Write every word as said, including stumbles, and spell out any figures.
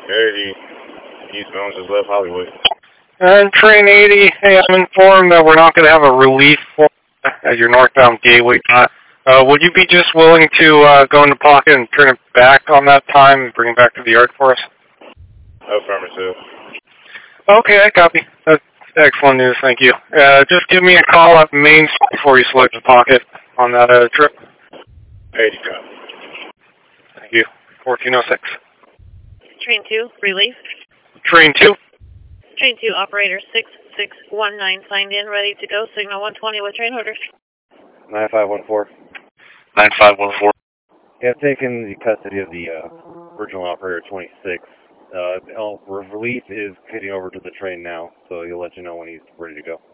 eighty, eastbound just left Hollywood. And train eighty, hey, I'm informed that we're not going to have a relief for at your northbound gateway. Uh, uh, would you be just willing to uh, go in the pocket and turn it back on that time and bring it back to the yard for us? Affirmative. Okay, I copy. That's excellent news, thank you. Uh, just give me a call at Main Street before you select the pocket on that uh, trip. eighty copy. Thank you. fourteen oh six. Train two, relief. Train two. Train two, operator six six one nine, signed in, ready to go, signal one twenty with train orders. nine five one four. nine five one four. Yeah, I've taken the custody of the uh, original operator twenty-six. Uh, relief is heading over to the train now, so he'll let you know when he's ready to go.